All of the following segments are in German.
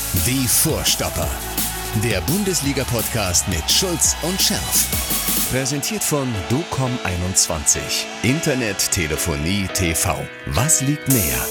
Die Vorstopper. Der Bundesliga-Podcast mit Schulz und Scherf. Präsentiert von DOCOM21. Internet, Telefonie, TV. Was liegt näher?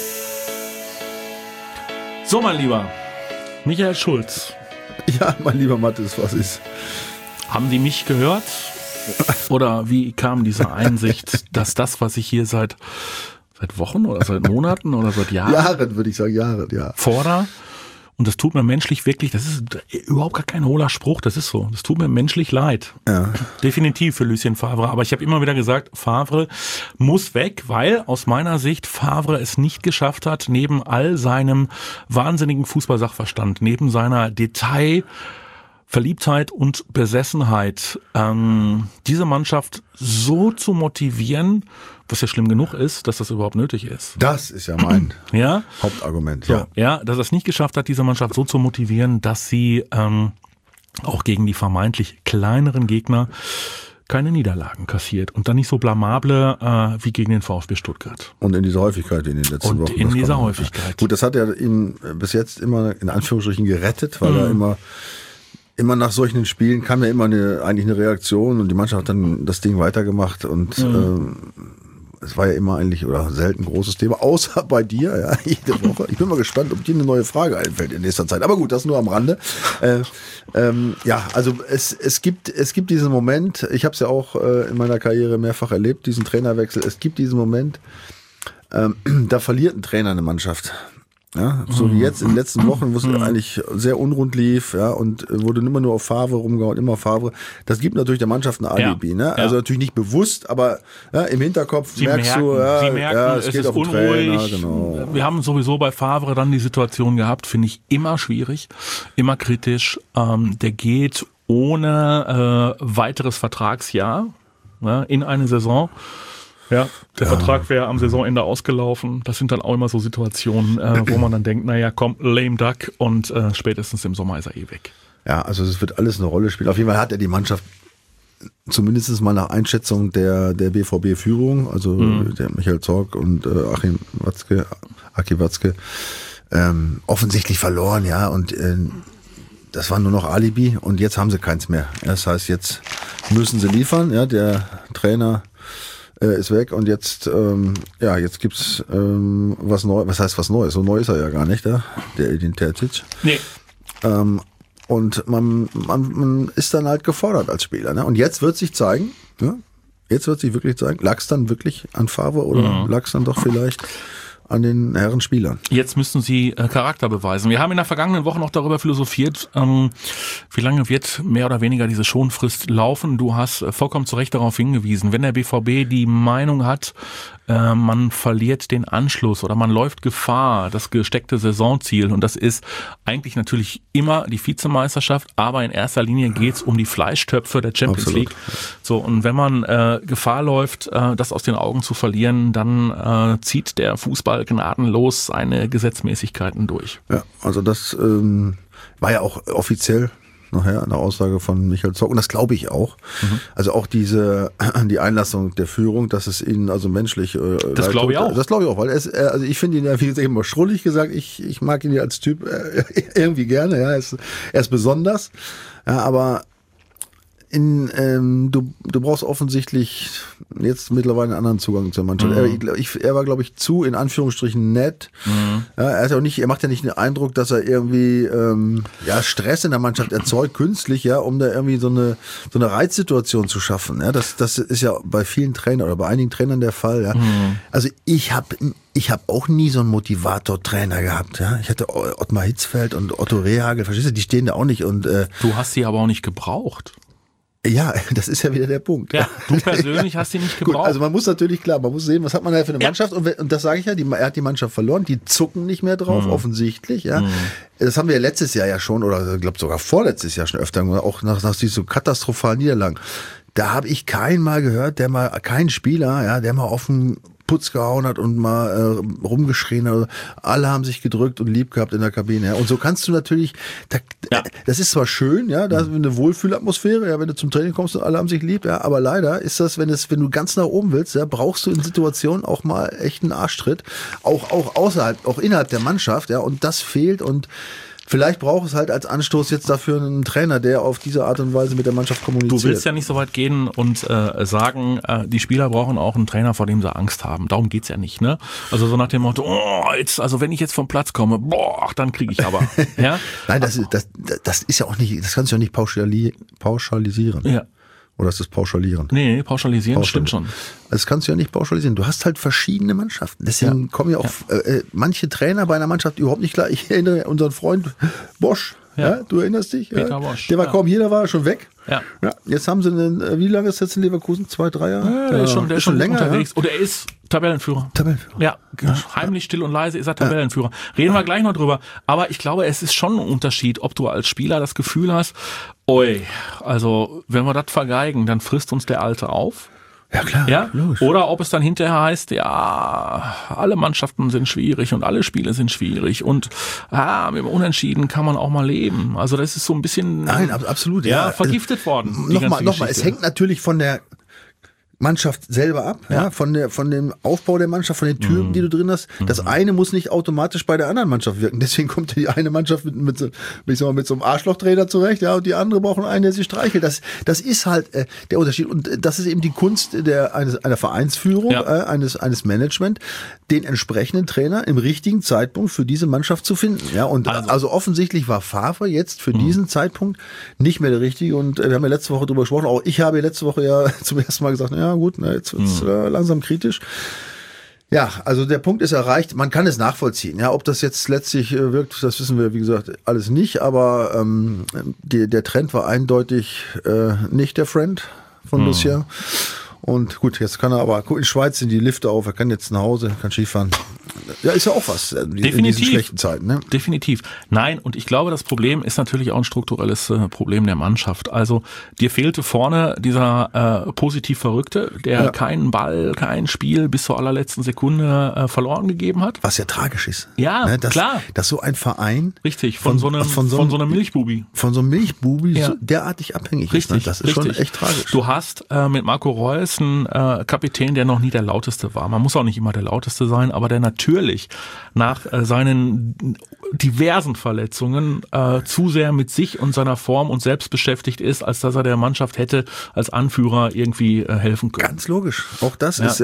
So, mein Lieber Michael Schulz. Ja, mein lieber Mathis, was ist? Haben Sie mich gehört? Oder wie kam diese Einsicht, dass das, was ich hier seit Wochen oder seit Monaten oder seit Jahren Würde ich sagen, Jahren, ja. fordere, und das tut mir menschlich wirklich, das ist überhaupt gar kein hohler Spruch, das ist so. Das tut mir menschlich leid. Ja. Definitiv für Lucien Favre. Aber ich habe immer wieder gesagt, Favre muss weg, weil aus meiner Sicht Favre es nicht geschafft hat, neben all seinem wahnsinnigen Fußballsachverstand, neben seiner Detailverliebtheit und Besessenheit, diese Mannschaft so zu motivieren, was ja schlimm genug ist, dass das überhaupt nötig ist. Das ist ja mein Ja? Hauptargument. So, ja, dass er es nicht geschafft hat, diese Mannschaft so zu motivieren, dass sie auch gegen die vermeintlich kleineren Gegner keine Niederlagen kassiert und dann nicht so blamable wie gegen den VfB Stuttgart. Und in dieser Häufigkeit in den letzten Wochen. Und in dieser Häufigkeit. Gut, das hat ja ihn bis jetzt immer in Anführungsstrichen gerettet, weil er immer nach solchen Spielen kam ja immer eigentlich eine Reaktion und die Mannschaft hat dann das Ding weitergemacht und es war ja immer eigentlich oder selten ein großes Thema, außer bei dir, ja, jede Woche. Ich bin mal gespannt, ob dir eine neue Frage einfällt in nächster Zeit. Aber gut, das nur am Rande. Ja, also es gibt diesen Moment, ich habe es ja auch in meiner Karriere mehrfach erlebt, diesen Trainerwechsel. Es gibt diesen Moment, da verliert ein Trainer eine Mannschaft. Ja, so wie jetzt in den letzten Wochen, wo es eigentlich sehr unrund lief, ja, und wurde immer nur auf Favre rumgehauen, immer Favre. Das gibt natürlich der Mannschaft ein Alibi, ne? Also natürlich nicht bewusst, aber ja, im Hinterkopf Sie merken, es es geht ist auf den unruhig. Trainer, genau. Wir haben sowieso bei Favre dann die Situation gehabt, finde ich immer schwierig, immer kritisch. Der geht ohne weiteres Vertragsjahr in eine Saison. Ja, der Vertrag wäre am Saisonende ausgelaufen. Das sind dann auch immer so Situationen, wo man dann denkt, naja, komm, lame duck, und spätestens im Sommer ist er weg. Ja, also es wird alles eine Rolle spielen. Auf jeden Fall hat er die Mannschaft zumindest mal nach Einschätzung der BVB-Führung, also der Michael Zorc und Aki Watzke, offensichtlich verloren, ja, und das war nur noch Alibi und jetzt haben sie keins mehr. Das heißt, jetzt müssen sie liefern, ja, der Trainer ist weg und jetzt gibt's was Neues. Was heißt was Neues? So neu ist er ja gar nicht, der Edin Terzic. Nee. Und man ist dann halt gefordert als Spieler, ne? Und jetzt wird sich zeigen, ne? Jetzt wird sich wirklich zeigen, lag es dann wirklich an Favre oder lag es dann doch vielleicht an den Herren Spielern? Jetzt müssen sie Charakter beweisen. Wir haben in der vergangenen Woche noch darüber philosophiert, wie lange wird mehr oder weniger diese Schonfrist laufen. Du hast vollkommen zu Recht darauf hingewiesen, wenn der BVB die Meinung hat, man verliert den Anschluss oder man läuft Gefahr, das gesteckte Saisonziel, und das ist eigentlich natürlich immer die Vizemeisterschaft, aber in erster Linie geht's um die Fleischtöpfe der Champions League. So, und wenn man Gefahr läuft, das aus den Augen zu verlieren, dann zieht der Fußball gnadenlos seine Gesetzmäßigkeiten durch. Ja, also das war ja auch offiziell nachher eine Aussage von Michael Zorc, und das glaube ich auch. Also auch die Einlassung der Führung, dass es ihnen also menschlich das glaube ich auch. Das glaube ich auch, weil also ich finde ihn ja, wie gesagt, immer schrullig gesagt, ich mag ihn ja als Typ irgendwie gerne, ja, er ist besonders, ja, aber du brauchst offensichtlich jetzt mittlerweile einen anderen Zugang zur Mannschaft. Er war, glaube ich, zu, in Anführungsstrichen, nett. Ja, er macht ja nicht den Eindruck, dass er irgendwie Stress in der Mannschaft erzeugt, künstlich, ja, um da irgendwie so eine Reizsituation zu schaffen. Ja, das ist ja bei vielen Trainern oder bei einigen Trainern der Fall. Ja. Also ich hab auch nie so einen Motivator-Trainer gehabt. Ja. Ich hatte Ottmar Hitzfeld und Otto Rehhagel, verstehst du, die stehen da auch nicht. Und du hast sie aber auch nicht gebraucht. Ja, das ist ja wieder der Punkt. Ja, du persönlich hast sie nicht gebraucht. Gut, also man muss sehen, was hat man da für eine Mannschaft, und das sage ich ja, er hat die Mannschaft verloren, die zucken nicht mehr drauf, offensichtlich, ja. Das haben wir ja letztes Jahr ja schon, oder ich glaube sogar vorletztes Jahr schon öfter, auch nach diesen katastrophalen Niederlagen. Da habe ich keinen mal gehört, kein Spieler, ja, der mal auf den Putz gehauen hat und mal rumgeschrien hat. Alle haben sich gedrückt und lieb gehabt in der Kabine. Ja. Und so kannst du natürlich, das ist zwar schön, ja, da ist eine Wohlfühlatmosphäre, ja, wenn du zum Training kommst und alle haben sich lieb, ja, aber leider ist das, wenn du ganz nach oben willst, ja, brauchst du in Situationen auch mal echt einen Arschtritt, auch innerhalb der Mannschaft, ja, und das fehlt, und Vielleicht braucht es halt als Anstoß jetzt dafür einen Trainer, der auf diese Art und Weise mit der Mannschaft kommuniziert. Du willst ja nicht so weit gehen und sagen, die Spieler brauchen auch einen Trainer, vor dem sie Angst haben. Darum geht's ja nicht, ne? Also so nach dem Motto, also wenn ich jetzt vom Platz komme, dann kriege ich aber. Ja? Nein, das ist ja auch nicht, das kannst du ja nicht pauschalisieren. Ja. Oder ist das pauschalieren? Nee, pauschalisieren stimmt schon. Das kannst du ja nicht pauschalisieren. Du hast halt verschiedene Mannschaften. Deswegen kommen ja auch manche Trainer bei einer Mannschaft überhaupt nicht klar. Ich erinnere unseren Freund Bosch. Ja, du erinnerst dich? Peter Bosch. Der war kaum hier, der war schon weg. Ja. Jetzt haben sie wie lange ist jetzt in Leverkusen? 2, 3 Jahre? Ja, der ist schon länger unterwegs. Oder er ist Tabellenführer. Ja, heimlich, still und leise ist er Tabellenführer. Reden wir gleich noch drüber. Aber ich glaube, es ist schon ein Unterschied, ob du als Spieler das Gefühl hast, also wenn wir das vergeigen, dann frisst uns der Alte auf. Ja, klar. Ja? Logisch. Oder ob es dann hinterher heißt, alle Mannschaften sind schwierig und alle Spiele sind schwierig und mit dem Unentschieden kann man auch mal leben. Also das ist so ein bisschen absolut, vergiftet worden. Nochmal, es hängt natürlich von der Mannschaft selber ab, von dem Aufbau der Mannschaft, von den Typen, die du drin hast. Das eine muss nicht automatisch bei der anderen Mannschaft wirken. Deswegen kommt die eine Mannschaft mit so einem Arschlochtrainer zurecht, und die andere brauchen einen, der sie streichelt. Das ist halt der Unterschied. Und das ist eben die Kunst einer Vereinsführung, eines Management, den entsprechenden Trainer im richtigen Zeitpunkt für diese Mannschaft zu finden. Ja, und also offensichtlich war Favre jetzt für diesen Zeitpunkt nicht mehr der richtige. Und wir haben ja letzte Woche drüber gesprochen. Auch ich habe letzte Woche zum ersten Mal gesagt, gut, jetzt wird's langsam kritisch. Ja, also der Punkt ist erreicht. Man kann es nachvollziehen. Ja, ob das jetzt letztlich wirkt, das wissen wir, wie gesagt, alles nicht. Aber der Trend war eindeutig nicht der Friend von Lucien. Und gut, jetzt kann er aber, in Schweiz sind die Lifte auf, er kann jetzt nach Hause, kann Skifahren. Ja, ist ja auch was in diesen schlechten Zeiten. Ne? Definitiv. Nein, und ich glaube, das Problem ist natürlich auch ein strukturelles Problem der Mannschaft. Also dir fehlte vorne dieser positiv Verrückte, der keinen Ball, kein Spiel bis zur allerletzten Sekunde verloren gegeben hat. Was ja tragisch ist. Ja, ne, klar. Dass so ein Verein richtig von so einem Milchbubi. Von so einem Milchbubi so derartig abhängig ist. Ne? Das ist schon echt tragisch. Du hast mit Marco Reus einen Kapitän, der noch nie der Lauteste war. Man muss auch nicht immer der Lauteste sein, aber der natürlich nach seinen diversen Verletzungen zu sehr mit sich und seiner Form und selbst beschäftigt ist, als dass er der Mannschaft hätte als Anführer irgendwie helfen können. Ganz logisch. Auch das ist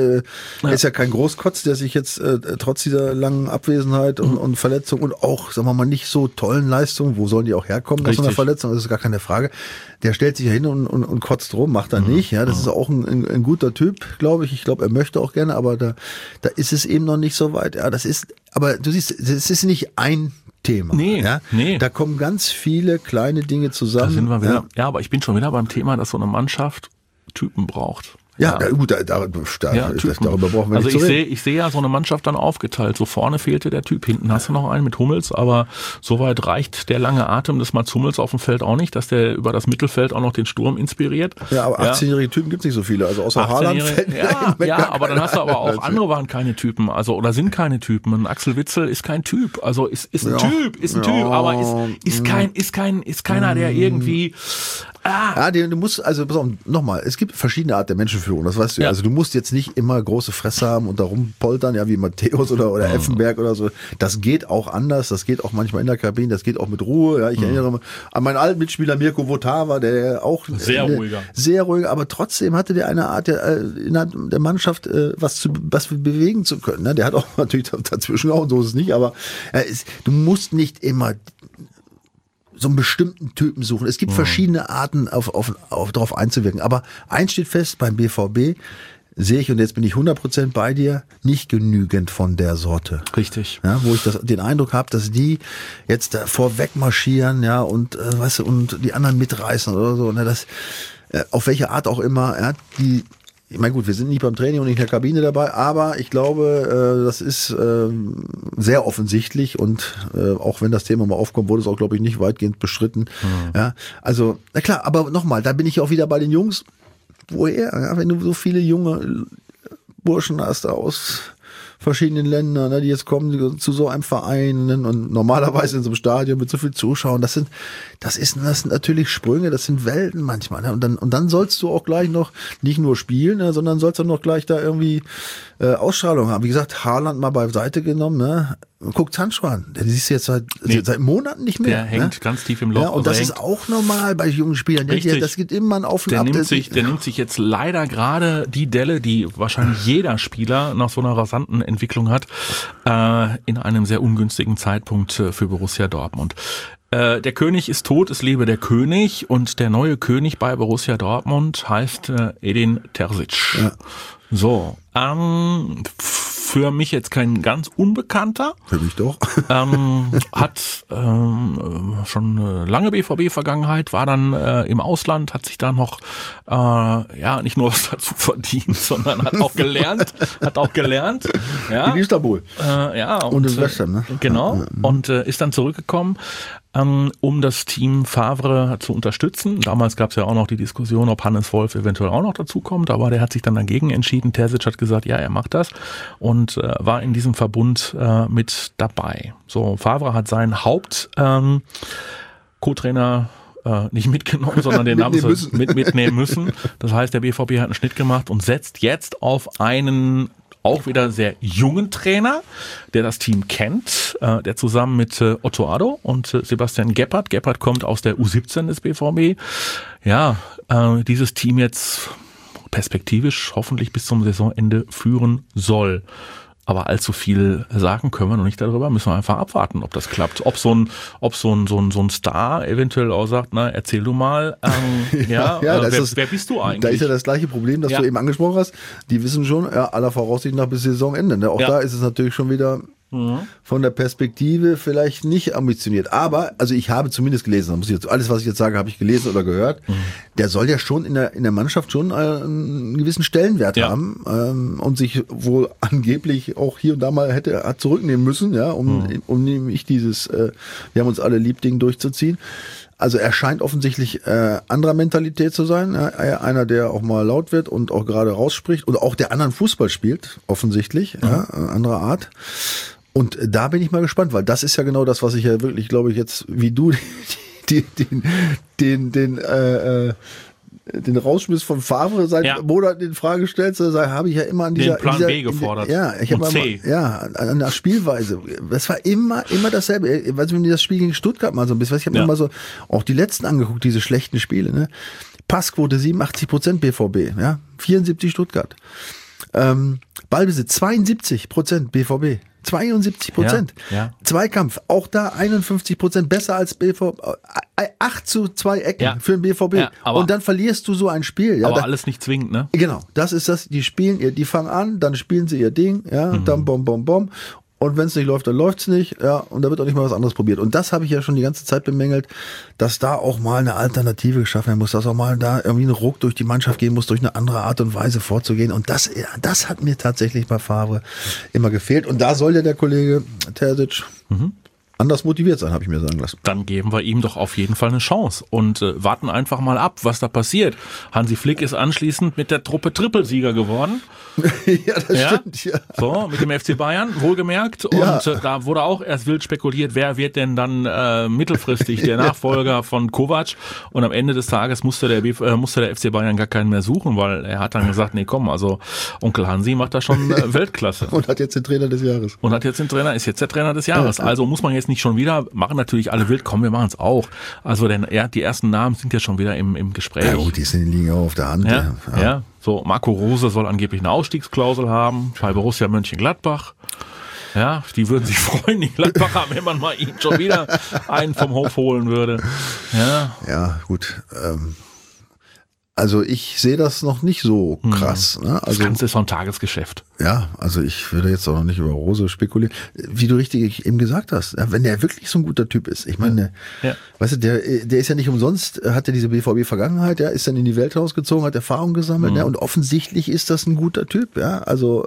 ja kein Großkotz, der sich jetzt trotz dieser langen Abwesenheit und Verletzung und auch, sagen wir mal, nicht so tollen Leistungen, wo sollen die auch herkommen nach so einer Verletzung, das ist gar keine Frage. Der stellt sich ja hin und kotzt rum, macht er nicht. Ja, das ist auch ein guter Typ, glaube ich. Ich glaube, er möchte auch gerne, aber da ist es eben noch nicht so weit. Ja, aber du siehst, das ist nicht ein Thema. Nee. Da kommen ganz viele kleine Dinge zusammen. Da sind wir wieder. Ja, aber ich bin schon wieder beim Thema, dass so eine Mannschaft Typen braucht. Gut, darüber brauchen wir nicht zu reden. Ich sehe ja so eine Mannschaft dann aufgeteilt. So vorne fehlte der Typ, hinten hast du noch einen mit Hummels, aber soweit reicht der lange Atem des Mats Hummels auf dem Feld auch nicht, dass der über das Mittelfeld auch noch den Sturm inspiriert. Ja, aber 18-jährige Typen gibt es nicht so viele, also außer Haaland. Aber dann hast du aber auch, andere waren keine Typen, also oder sind keine Typen. Ein Axel Witsel ist kein Typ, also ist ein Typ, aber ist keiner, der irgendwie du musst, also pass auf, nochmal, es gibt verschiedene Arten der Menschenführung, das weißt du ja. Also du musst jetzt nicht immer große Fresse haben und da rumpoltern, wie Matthäus oder Effenberg oder so. Das geht auch anders, das geht auch manchmal in der Kabine, das geht auch mit Ruhe. Ja, ich erinnere mich an meinen alten Mitspieler Mirko Votava, der auch sehr ruhiger, aber trotzdem hatte der eine Art, innerhalb der Mannschaft was bewegen zu können. Ne? Der hat auch natürlich dazwischen auch, so ist es nicht, aber du musst nicht immer so einen bestimmten Typen suchen. Es gibt verschiedene Arten, darauf einzuwirken. Aber eins steht fest, beim BVB sehe ich, und jetzt bin ich 100% bei dir, nicht genügend von der Sorte. Richtig. Ja, wo ich den Eindruck habe, dass die jetzt vorweg marschieren, und die anderen mitreißen oder so. Ne, auf welche Art auch immer, ich meine, gut, wir sind nicht beim Training und nicht in der Kabine dabei, aber ich glaube, das ist sehr offensichtlich und auch wenn das Thema mal aufkommt, wurde es auch, glaube ich, nicht weitgehend bestritten. Ja, also, na klar, aber nochmal, da bin ich auch wieder bei den Jungs. Woher? Ja, wenn du so viele junge Burschen hast aus verschiedenen Ländern, ne, die jetzt kommen zu so einem Verein, ne, und normalerweise in so einem Stadion mit so viel Zuschauern, das sind natürlich Sprünge, das sind Welten manchmal, ne, und dann sollst du auch gleich noch nicht nur spielen, ne, sondern sollst du noch gleich da irgendwie Ausstrahlung haben. Wie gesagt, Haaland mal beiseite genommen, ne? Guck Sancho an, der siehst du jetzt seit Monaten nicht mehr. Der hängt ganz tief im Loch. Ja, und das ist auch normal bei jungen Spielern. Das geht immer ein Auf und Ab. Der nimmt sich jetzt leider gerade die Delle, die wahrscheinlich jeder Spieler nach so einer rasanten Entwicklung hat, in einem sehr ungünstigen Zeitpunkt für Borussia Dortmund. Der König ist tot, es lebe der König, und der neue König bei Borussia Dortmund heißt Edin Terzic. Ja. So, für mich jetzt kein ganz Unbekannter. Für mich doch. Hat schon eine lange BVB-Vergangenheit, war dann im Ausland, hat sich da noch nicht nur was dazu verdient, sondern hat auch gelernt. Ja. In Istanbul. Und in Western, ne? Genau. Und ist dann zurückgekommen, um das Team Favre zu unterstützen. Damals gab es ja auch noch die Diskussion, ob Hannes Wolf eventuell auch noch dazukommt, aber der hat sich dann dagegen entschieden. Terzic hat gesagt, ja, er macht das, und war in diesem Verbund mit dabei. So, Favre hat seinen Co-Trainer nicht mitgenommen, sondern den haben sie mitnehmen müssen. Das heißt, der BVB hat einen Schnitt gemacht und setzt jetzt auf einen auch wieder sehr jungen Trainer, der das Team kennt, der zusammen mit Otto Addo und Sebastian Gebhardt kommt aus der U17 des BVB, dieses Team jetzt perspektivisch hoffentlich bis zum Saisonende führen soll. Aber allzu viel sagen können wir noch nicht darüber, müssen wir einfach abwarten, ob das klappt. Ob so ein Star eventuell auch sagt, na, erzähl du mal, wer bist du eigentlich? Da ist ja das gleiche Problem, das du eben angesprochen hast. Die wissen schon, aller Voraussicht nach bis Saisonende. Ne? Auch da ist es natürlich schon wieder von der Perspektive vielleicht nicht ambitioniert. Aber, also ich habe zumindest gelesen, alles, was ich jetzt sage, habe ich gelesen oder gehört. Der soll ja schon in der Mannschaft schon einen gewissen Stellenwert haben und sich wohl angeblich auch hier und da mal hat zurücknehmen müssen, ja, um nämlich dieses wir haben uns alle lieb Ding durchzuziehen. Also er scheint offensichtlich anderer Mentalität zu sein, einer, der auch mal laut wird und auch gerade rausspricht und auch der anderen Fußball spielt, offensichtlich, anderer Art. Und da bin ich mal gespannt, weil das ist ja genau das, was ich ja wirklich, glaube ich, jetzt, wie du den Rausschmiss von Favre seit Monaten in Frage stellst, habe ich ja immer an dieser... Den Plan B gefordert. Ich habe an der Spielweise. Das war immer dasselbe. Weißt du, wenn du das Spiel gegen Stuttgart mal so ein bisschen, ich habe mir mal so auch die letzten angeguckt, diese schlechten Spiele, ne? Passquote 87% BVB, 74 Stuttgart. Ballbesitz 72% BVB. 72%. Ja. Zweikampf, auch da 51% besser als BVB. 8-2 Ecken für den BVB. Ja, und dann verlierst du so ein Spiel. Ja, aber alles nicht zwingend, ne? Genau, das ist das. Die fangen an, dann spielen sie ihr Ding, dann bom. Und wenn es nicht läuft, dann läuft's nicht, und da wird auch nicht mal was anderes probiert. Und das habe ich ja schon die ganze Zeit bemängelt, dass da auch mal eine Alternative geschaffen werden muss, dass auch mal da irgendwie ein Ruck durch die Mannschaft gehen muss, durch eine andere Art und Weise vorzugehen. Und das hat mir tatsächlich bei Favre immer gefehlt. Und da soll ja der Kollege Terzic anders motiviert sein, habe ich mir sagen lassen. Dann geben wir ihm doch auf jeden Fall eine Chance und warten einfach mal ab, was da passiert. Hansi Flick ist anschließend mit der Truppe Trippelsieger geworden. Ja, das stimmt, ja. So, mit dem FC Bayern, wohlgemerkt. Und da wurde auch erst wild spekuliert, wer wird denn dann mittelfristig der Nachfolger von Kovac. Und am Ende des Tages musste der FC Bayern gar keinen mehr suchen, weil er hat dann gesagt, nee, komm, also Onkel Hansi macht da schon Weltklasse. Und hat jetzt den Trainer des Jahres. Ist jetzt der Trainer des Jahres. Also muss man jetzt nicht schon wieder, machen natürlich alle wild, komm, wir machen es auch. Also die ersten Namen sind ja schon wieder im Gespräch. Ja gut, die liegen auch auf der Hand. Ja. So, Marco Rose soll angeblich eine Ausstiegsklausel haben bei Borussia Mönchengladbach. Ja, die würden sich freuen, die Gladbacher, wenn man mal ihnen schon wieder einen vom Hof holen würde. Ja, gut. Also ich sehe das noch nicht so krass. Ne? Also, das Ganze ist so ein Tagesgeschäft. Ja, also ich würde jetzt auch noch nicht über Rose spekulieren. Wie du richtig eben gesagt hast, wenn der wirklich so ein guter Typ ist. Ich meine, weißt du, der ist ja nicht umsonst, hat ja diese BVB-Vergangenheit, ist dann in die Welt rausgezogen, hat Erfahrung gesammelt, und offensichtlich ist das ein guter Typ. Ja, also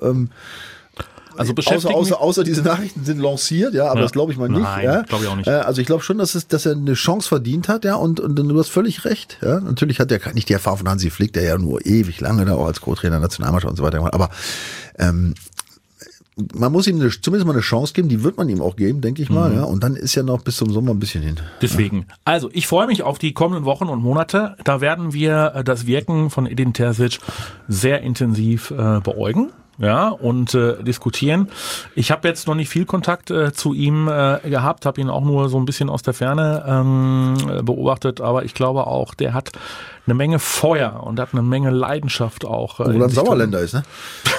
außer diese Nachrichten sind lanciert, aber das glaube ich mal nicht. Nein, glaube ich auch nicht. Also ich glaube schon, dass er eine Chance verdient hat, und du hast völlig recht. Ja, natürlich hat er nicht die Erfahrung von Hansi Flick, der ja nur ewig lange da auch als Co-Trainer Nationalmannschaft und so weiter gemacht, aber man muss ihm zumindest mal eine Chance geben, die wird man ihm auch geben, denke ich mal. Ja. Und dann ist ja noch bis zum Sommer ein bisschen hin. Deswegen. Also, ich freue mich auf die kommenden Wochen und Monate. Da werden wir das Wirken von Edin Terzic sehr intensiv beäugen. Ja, und diskutieren. Ich habe jetzt noch nicht viel Kontakt zu ihm gehabt, habe ihn auch nur so ein bisschen aus der Ferne beobachtet, aber ich glaube auch, der hat eine Menge Feuer und hat eine Menge Leidenschaft auch. Wo dann Sauerländer ist, ne?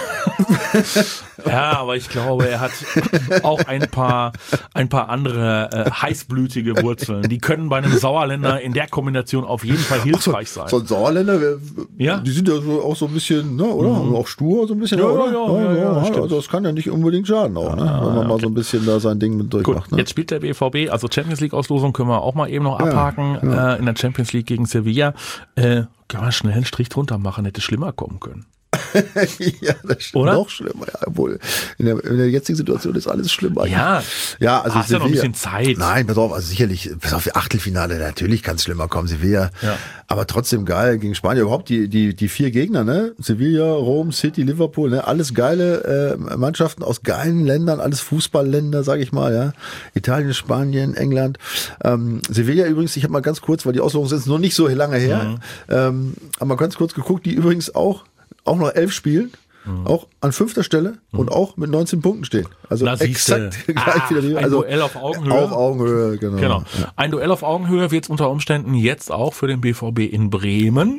Ja, aber ich glaube, er hat auch ein paar andere heißblütige Wurzeln. Die können bei einem Sauerländer in der Kombination auf jeden Fall hilfreich sein. So ein Sauerländer, die sind ja auch so ein bisschen, ne, oder? Also auch stur so ein bisschen, oder? Ja, also das kann ja nicht unbedingt schaden auch, ne? Wenn man mal so ein bisschen da sein Ding mit durchmacht. Ne? Jetzt spielt der BVB, also Champions League Auslosung können wir auch mal eben noch abhaken, in der Champions League gegen Sevilla. Können wir schnell einen Strich drunter machen, hätte schlimmer kommen können. Ja, das stimmt. Oder? Noch schlimmer, ja, obwohl in der jetzigen Situation ist alles schlimmer. Ja, also hast ja noch ein bisschen Zeit. Nein, pass auf, also sicherlich, Achtelfinale, natürlich kann es schlimmer kommen, Sevilla. Ja. Aber trotzdem geil gegen Spanien. Überhaupt die 4 Gegner, ne? Sevilla, Rom, City, Liverpool, ne? Alles geile Mannschaften aus geilen Ländern, alles Fußballländer, sag ich mal, ja. Italien, Spanien, England. Sevilla übrigens, ich habe mal ganz kurz, weil die Auslosung ist noch nicht so lange her, aber mal ganz kurz geguckt, die übrigens auch noch 11 spielen, auch an 5. Stelle und auch mit 19 Punkten stehen. Also exakt gleich wieder. Ein Duell auf Augenhöhe. Auf Augenhöhe, genau. Ja. Ein Duell auf Augenhöhe wird es unter Umständen jetzt auch für den BVB in Bremen.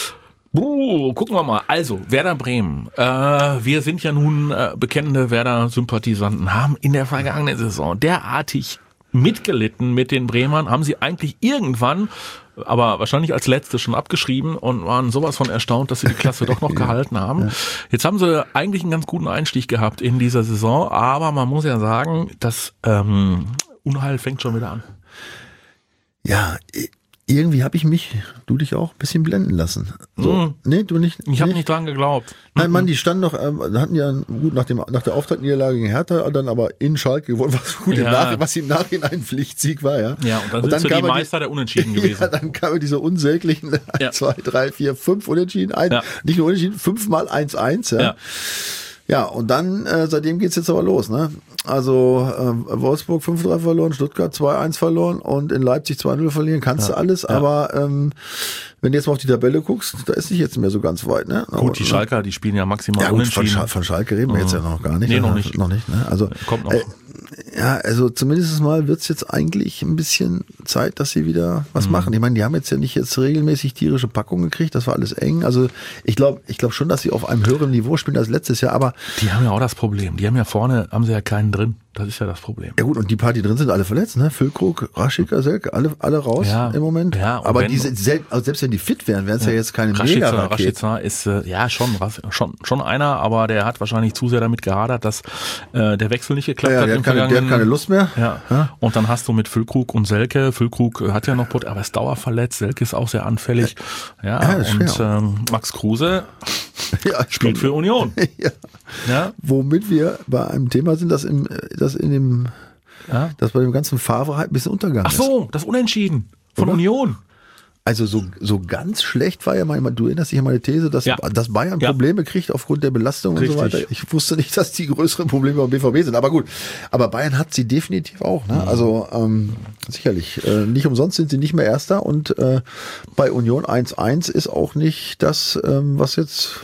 Gucken wir mal. Also, Werder Bremen. Wir sind ja nun bekennende Werder-Sympathisanten, haben in der vergangenen Saison derartig mitgelitten mit den Bremern, haben sie eigentlich irgendwann, aber wahrscheinlich als letzte schon abgeschrieben und waren sowas von erstaunt, dass sie die Klasse doch noch gehalten haben. Ja. Jetzt haben sie eigentlich einen ganz guten Einstieg gehabt in dieser Saison, aber man muss ja sagen, das Unheil fängt schon wieder an. Ja, irgendwie habe ich mich, du dich auch, ein bisschen blenden lassen. So. Nee, du nicht? Ich habe nicht dran geglaubt. Nein, Mann, die standen doch, hatten ja gut nach der Auftaktniederlage gegen Hertha, dann aber in Schalke gewonnen, was im Nachhinein Pflichtsieg war, ja. Ja, und dann sind sie die Meister der Unentschieden gewesen. Ja, dann kamen diese unsäglichen 1, 2, 3, 4, 5 Unentschieden, nicht nur Unentschieden, 5-mal 1-1, ja. Ja, und dann, seitdem geht's jetzt aber los, ne? Also Wolfsburg 5-3 verloren, Stuttgart 2-1 verloren und in Leipzig 2-0 verlieren, kannst du alles, aber wenn du jetzt mal auf die Tabelle guckst, da ist nicht jetzt mehr so ganz weit, ne? Gut, die Schalker, die spielen ja maximal unentschieden. Von Schalke reden wir jetzt ja noch gar nicht. Nee, noch nicht. Noch nicht, ne? Also, kommt noch. Also zumindest mal wird's jetzt eigentlich ein bisschen Zeit, dass sie wieder was machen. Ich meine, die haben jetzt regelmäßig tierische Packungen gekriegt, das war alles eng. Also ich glaube schon, dass sie auf einem höheren Niveau spielen als letztes Jahr, aber die haben ja auch das Problem. Die haben ja vorne, haben sie ja keinen drin. Das ist ja das Problem. Ja gut, und die paar, die drin sind, alle verletzt, ne? Füllkrug, Rashica, Selke, alle raus im Moment. Ja, aber selbst wenn die fit wären, wären es ja jetzt keine Mega-Raketen. Rashica ist schon einer, aber der hat wahrscheinlich zu sehr damit gehadert, dass der Wechsel nicht geklappt hat. Der hat keine Lust mehr. Ja. Und dann hast du mit Füllkrug und Selke. Füllkrug hat ja noch aber ist dauerverletzt. Selke ist auch sehr anfällig. Und Max Kruse spielt für Union. Ja. Womit wir bei einem Thema sind, das bei dem ganzen Favre halt ein bisschen untergegangen ist. Ach so, das Unentschieden von Union. Also so ganz schlecht war ja mal, du erinnerst dich an meine These, dass Bayern Probleme kriegt aufgrund der Belastung und so weiter. Ich wusste nicht, dass die größeren Probleme beim BVB sind, aber gut. Aber Bayern hat sie definitiv auch. Ne? Also sicherlich. Nicht umsonst sind sie nicht mehr Erster und bei Union 1-1 ist auch nicht das, was jetzt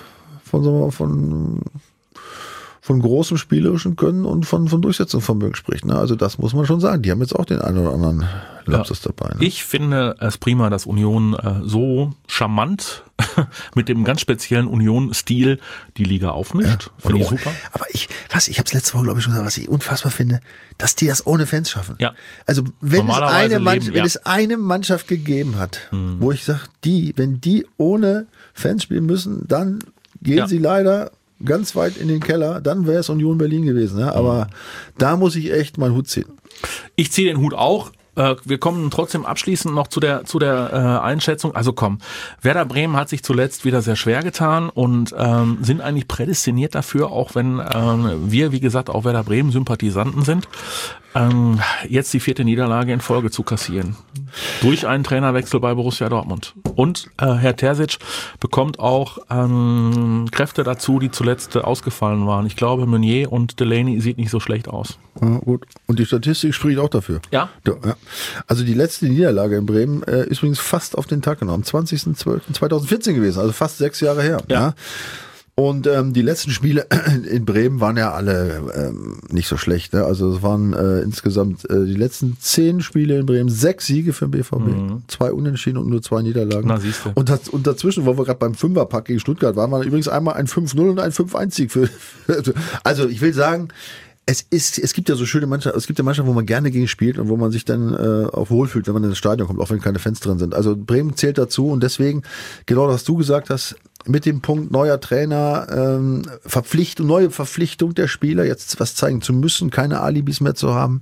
von großem spielerischen Können und von Durchsetzungsvermögen spricht. Ne? Also das muss man schon sagen. Die haben jetzt auch den einen oder anderen Lapsus dabei. Ne? Ich finde es prima, dass Union so charmant mit dem ganz speziellen Union-Stil die Liga aufmischt. Finde ich super. Aber ich habe es letzte Woche, glaube ich, schon gesagt, was ich unfassbar finde, dass die das ohne Fans schaffen. Ja. Also wenn es eine Mannschaft gegeben hat, wo ich sage, wenn die ohne Fans spielen müssen, dann gehen sie leider ganz weit in den Keller, dann wäre es Union Berlin gewesen. Ne? Aber da muss ich echt meinen Hut ziehen. Ich ziehe den Hut auch. wir kommen trotzdem abschließend noch zu der Einschätzung. Also komm, Werder Bremen hat sich zuletzt wieder sehr schwer getan und sind eigentlich prädestiniert dafür, auch wenn wir, wie gesagt, auch Werder Bremen Sympathisanten sind, jetzt die 4. Niederlage in Folge zu kassieren. Durch einen Trainerwechsel bei Borussia Dortmund. Und Herr Terzic bekommt auch Kräfte dazu, die zuletzt ausgefallen waren. Ich glaube, Meunier und Delaney sieht nicht so schlecht aus. Ja, gut. Und die Statistik spricht auch dafür. Ja? Ja. Also die letzte Niederlage in Bremen ist übrigens fast auf den Tag genommen. 20.12.2014 gewesen, also fast 6 Jahre her. Ja. Und die letzten Spiele in Bremen waren ja alle nicht so schlecht. Ne? Also es waren insgesamt die letzten 10 Spiele in Bremen 6 Siege für den BVB, 2 Unentschieden und nur 2 Niederlagen. Na, siehst du. Und dazwischen, wo wir gerade beim Fünferpack gegen Stuttgart waren, war übrigens einmal ein 5-0 und ein 5-1-Sieg. Also ich will sagen, es gibt ja so schöne Mannschaften, es gibt ja Mannschaften, wo man gerne gegen spielt und wo man sich dann auch wohlfühlt, wenn man ins Stadion kommt, auch wenn keine Fans drin sind. Also Bremen zählt dazu und deswegen, genau das, was du gesagt hast, mit dem Punkt neuer Trainer, neue Verpflichtung der Spieler, jetzt was zeigen zu müssen, keine Alibis mehr zu haben,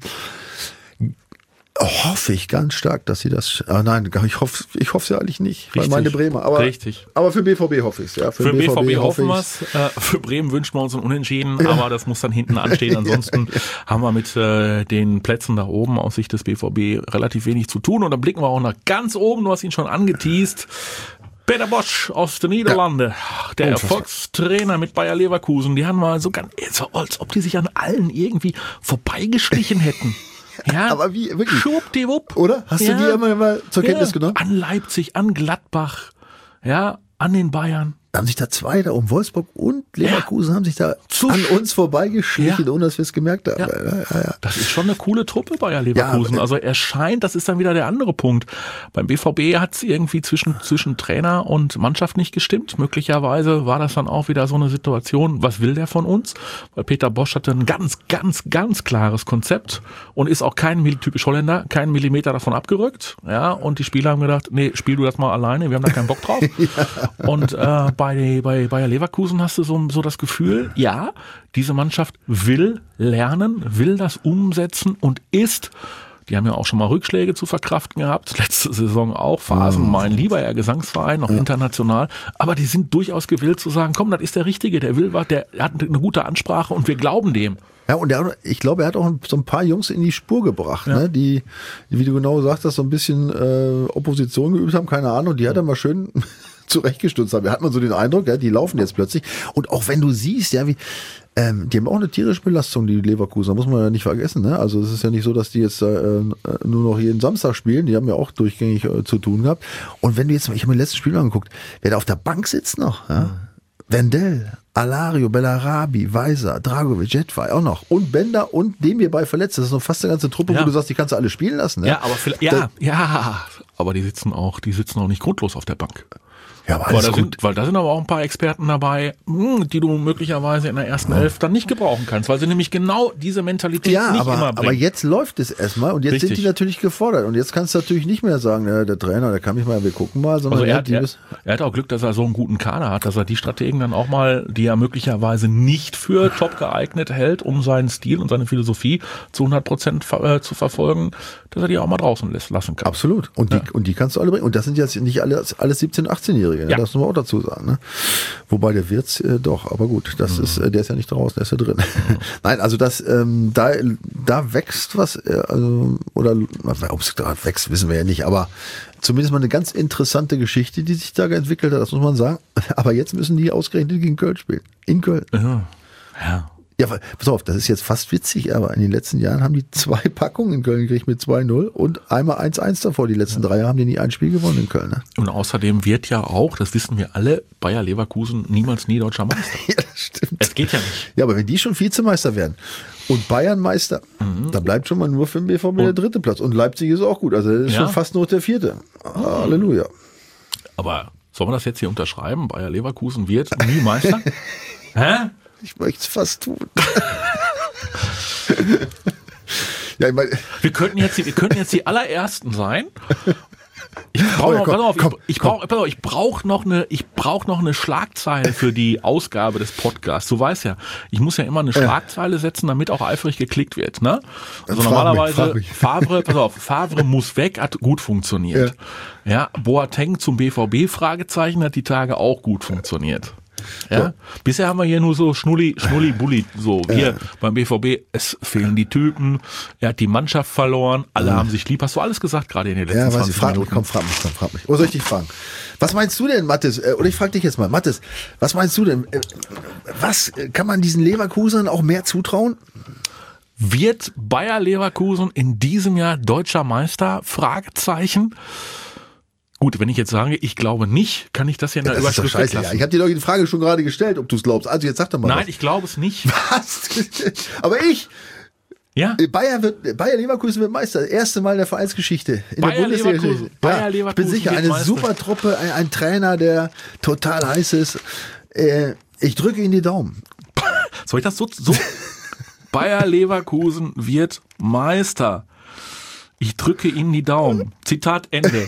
hoffe ich ganz stark, dass sie das. Nein, ich hoffe es ja eigentlich nicht, weil meine Bremer. Aber, richtig. Aber für BVB hoffe ich es. Ja, für BVB hoffen wir es. Für Bremen wünschen wir uns ein Unentschieden, aber das muss dann hinten anstehen. Ansonsten haben wir mit den Plätzen da oben aus Sicht des BVB relativ wenig zu tun. Und dann blicken wir auch nach ganz oben. Du hast ihn schon angeteast. Peter Bosz aus den Niederlanden, der Erfolgstrainer mit Bayer Leverkusen, die haben mal so ganz, als ob die sich an allen irgendwie vorbeigeschlichen hätten. Ja, aber wie, wirklich? Schwuppdiwupp. Oder? Hast du die immer mal zur Kenntnis genommen? An Leipzig, an Gladbach, ja, an den Bayern. Da haben sich da 2 da um Wolfsburg und Leverkusen haben sich da an uns vorbeigeschlichen, ohne dass wir es gemerkt haben. Ja. Das ist schon eine coole Truppe, Bayer Leverkusen. Also er scheint, das ist dann wieder der andere Punkt. Beim BVB hat es irgendwie zwischen Trainer und Mannschaft nicht gestimmt. Möglicherweise war das dann auch wieder so eine Situation, was will der von uns? Weil Peter Bosz hatte ein ganz, ganz, ganz klares Konzept und ist auch kein typisch Holländer, keinen Millimeter davon abgerückt. Ja, und die Spieler haben gedacht, nee, spiel du das mal alleine, wir haben da keinen Bock drauf. Und bei Bayer Leverkusen hast du so das Gefühl, ja, diese Mannschaft will lernen, will das umsetzen und die haben ja auch schon mal Rückschläge zu verkraften gehabt, letzte Saison auch, Phasen, mein lieber Gesangsverein, noch international, aber die sind durchaus gewillt zu sagen, komm, das ist der Richtige, der will was, der hat eine gute Ansprache und wir glauben dem. Ja, und ich glaube, er hat auch so ein paar Jungs in die Spur gebracht, ne? Die, wie du genau sagst, so ein bisschen Opposition geübt haben, keine Ahnung, die hat er mal schön zurechtgestutzt haben. Da hat man so den Eindruck, ja, die laufen jetzt plötzlich. Und auch wenn du siehst, ja, wie die haben auch eine tierische Belastung, die Leverkusen, muss man ja nicht vergessen. Ne? Also es ist ja nicht so, dass die jetzt nur noch jeden Samstag spielen, die haben ja auch durchgängig zu tun gehabt. Und wenn du jetzt, ich habe mir das letzte Spiel angeguckt, wer da auf der Bank sitzt noch, ja? Wendell, Alario, Bellarabi, Weiser, Dragovic, Jetfai auch noch. Und Bender und dem hierbei verletzt. Das ist noch fast eine ganze Truppe, wo du sagst, die kannst du alle spielen lassen. Ne? Ja, aber die sitzen auch nicht grundlos auf der Bank. Ja, aber weil da sind aber auch ein paar Experten dabei, die du möglicherweise in der ersten Elf dann nicht gebrauchen kannst, weil sie nämlich genau diese Mentalität nicht immer bringen. Aber jetzt läuft es erstmal und jetzt sind die natürlich gefordert. Und jetzt kannst du natürlich nicht mehr sagen, der Trainer, der kann mich mal, wir gucken mal. Sondern also er hat auch Glück, dass er so einen guten Kader hat, dass er die Strategen dann auch mal, die er möglicherweise nicht für top geeignet hält, um seinen Stil und seine Philosophie zu 100% zu verfolgen, dass er die auch mal draußen lassen kann. Absolut. Und die kannst du alle bringen. Und das sind jetzt nicht alle 17-, 18-Jährige. Ja. Das muss man auch dazu sagen. Ne? Wobei der Wirtz doch, aber gut, das ist, der ist ja nicht draußen, der ist ja drin. Nein, also das, da wächst was, oder ob es gerade wächst, wissen wir ja nicht, aber zumindest mal eine ganz interessante Geschichte, die sich da entwickelt hat, das muss man sagen. Aber jetzt müssen die ausgerechnet gegen Köln spielen. In Köln. Ja. Ja, pass auf, das ist jetzt fast witzig, aber in den letzten Jahren haben die 2 Packungen in Köln gekriegt mit 2-0 und einmal 1-1 davor. Die letzten 3 Jahre haben die nie ein Spiel gewonnen in Köln. Ne? Und außerdem wird ja auch, das wissen wir alle, Bayer Leverkusen niemals nie deutscher Meister. Ja, das stimmt. Es geht ja nicht. Ja, aber wenn die schon Vizemeister werden und Bayern Meister, da bleibt schon mal nur für den BVB der 3. Platz. Und Leipzig ist auch gut, also das ist schon fast nur der 4. Halleluja. Aber soll man das jetzt hier unterschreiben? Bayer Leverkusen wird nie Meister? Hä? Ich möchte es fast tun. Ja, ich mein, wir könnten jetzt die allerersten sein Ich brauche noch eine Schlagzeile für die Ausgabe des Podcasts. Du weißt ja, ich muss ja immer eine Schlagzeile setzen, damit auch eifrig geklickt wird. Ne? Also normalerweise, Favre muss weg, hat gut funktioniert. Ja, Boateng zum BVB, Fragezeichen, hat die Tage auch gut funktioniert. Ja? Bisher haben wir hier nur so Schnulli-Bulli, so hier beim BVB, es fehlen die Typen, er hat die Mannschaft verloren, alle haben sich lieb. Hast du alles gesagt gerade in den letzten 20 Minuten? Komm, frag mich. Wo soll ich dich fragen? Was meinst du denn, Mathis? Oder ich frage dich jetzt mal, Mathis, was meinst du denn? Was kann man diesen Leverkusenern auch mehr zutrauen? Wird Bayer Leverkusen in diesem Jahr deutscher Meister? Fragezeichen. Gut, wenn ich jetzt sage, ich glaube nicht, kann ich das ja in der Überschrift lassen. Ja. Ich habe dir doch die Frage schon gerade gestellt, ob du es glaubst. Also jetzt sag doch mal. Nein, ich glaube es nicht. Was? Aber ich? Ja. Bayer Leverkusen wird Meister. Das erste Mal in der Vereinsgeschichte. In der Bundesliga. Bayer Leverkusen. Ich bin sicher, eine super Truppe, ein Trainer, der total heiß ist. Ich drücke Ihnen die Daumen. Soll ich das so? Bayer Leverkusen wird Meister. Ich drücke Ihnen die Daumen. Zitat Ende.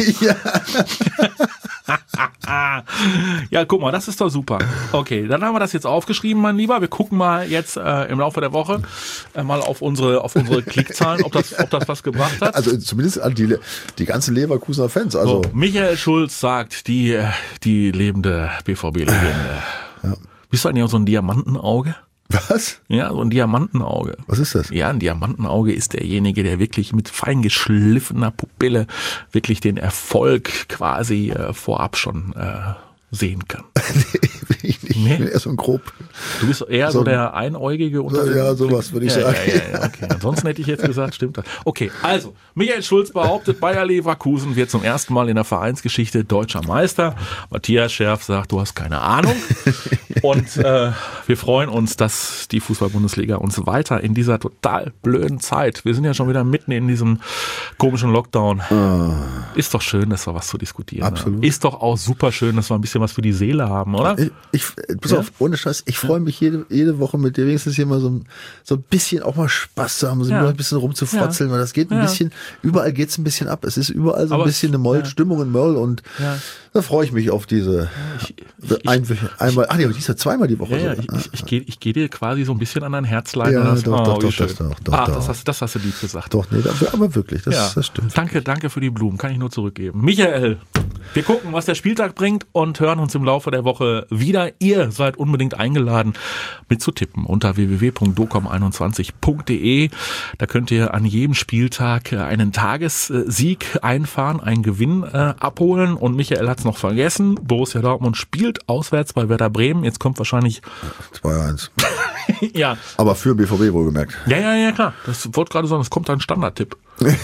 Ja, guck mal, das ist doch super. Okay, dann haben wir das jetzt aufgeschrieben, mein Lieber. Wir gucken mal jetzt im Laufe der Woche mal auf unsere Klickzahlen, ob das was gebracht hat. Also zumindest an die ganzen Leverkusener Fans. Also so, Michael Schulz sagt, die lebende BVB-Legende. Ja. Bist du eigentlich auch so ein Diamantenauge? Was? Ja, so ein Diamantenauge. Was ist das? Ja, ein Diamantenauge ist derjenige, der wirklich mit fein geschliffener Pupille wirklich den Erfolg quasi vorab schon sehen kann. Ich bin eher so ein grob. Du bist eher so der Einäugige unter den. Ja, sowas würde ich sagen. Ja, okay. Ansonsten hätte ich jetzt gesagt, stimmt das. Okay, also, Michael Schulz behauptet, Bayer Leverkusen wird zum ersten Mal in der Vereinsgeschichte deutscher Meister. Matthias Scherf sagt, du hast keine Ahnung. Und wir freuen uns, dass die Fußball-Bundesliga uns weiter in dieser total blöden Zeit, wir sind ja schon wieder mitten in diesem komischen Lockdown. Ist doch schön, dass wir was zu diskutieren haben. Ist doch auch super schön, dass wir ein bisschen was für die Seele haben, oder? Pass auf, ohne Scheiß, ich freue mich jede Woche mit dir wenigstens hier mal so ein bisschen auch mal Spaß zu haben, so ein bisschen rumzufrotzeln, weil das geht ein bisschen, überall geht es ein bisschen ab. Es ist überall so ein bisschen eine Mollstimmung in Möll und da freue ich mich auf diese einmal, aber die ist ja zweimal die Woche. Ja, ich gehe dir quasi so ein bisschen an dein Herzlein. Ja, doch. Das hast du lieb gesagt. Doch, nee, aber wirklich, das stimmt. Danke für die Blumen, kann ich nur zurückgeben. Michael, wir gucken, was der Spieltag bringt und hören uns im Laufe der Woche wieder. Ihr seid unbedingt eingeladen, mitzutippen unter www.docom21.de. Da könnt ihr an jedem Spieltag einen Tagessieg einfahren, einen Gewinn abholen. Und Michael hat es noch vergessen. Borussia Dortmund spielt auswärts bei Werder Bremen. Jetzt kommt wahrscheinlich 2-1. Ja. Aber für BVB wohlgemerkt. Ja, klar. Das wollte gerade sagen, es kommt ein Standardtipp.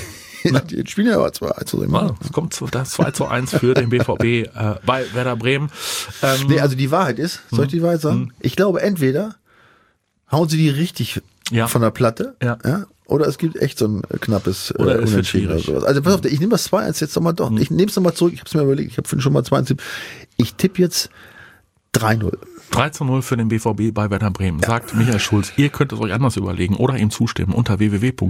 Die spielen ja aber 2-1. Es kommt das 2-1 für den BVB bei Werder Bremen. Also die Wahrheit ist, soll ich die Wahrheit sagen? Ich glaube, entweder hauen sie die richtig von der Platte, oder es gibt echt so ein knappes Unentschieden oder sowas. Also pass auf, ich nehme das 2-1 jetzt nochmal doch. Ich nehme es nochmal zurück, ich habe es mir überlegt, ich habe schon mal 2-1. Ich tippe jetzt 3-0. 3-0 für den BVB bei Werder Bremen, sagt Michael Schulz. Ihr könnt es euch anders überlegen oder ihm zustimmen unter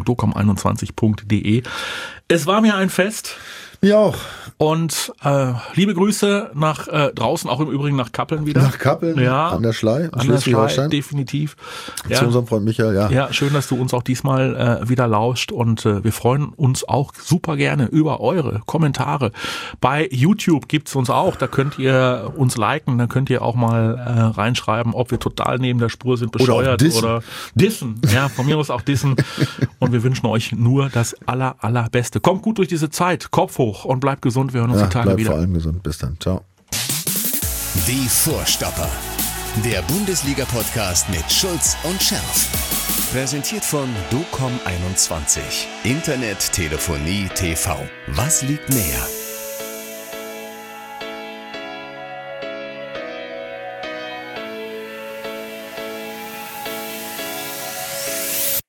www.docom21.de. Es war mir ein Fest. Mir auch. Und liebe Grüße nach draußen, auch im Übrigen nach Kappeln wieder. Nach Kappeln, an der Schlei, definitiv. Zu unserem Freund Michael, Ja, schön, dass du uns auch diesmal wieder lauscht und wir freuen uns auch super gerne über eure Kommentare. Bei YouTube gibt's uns auch, da könnt ihr uns liken, da könnt ihr auch mal reinschreiben, ob wir total neben der Spur sind, bescheuert oder dissen. Ja, von mir aus auch dissen. Und wir wünschen euch nur das allerbeste. Kommt gut durch diese Zeit, Kopf hoch und bleibt gesund. Wir hören uns die Tage wieder. Vor allem gesund. Bis dann. Ciao. Die Vorstopper. Der Bundesliga-Podcast mit Schulz und Scherf. Präsentiert von Docom21. Internet, Telefonie, TV. Was liegt näher?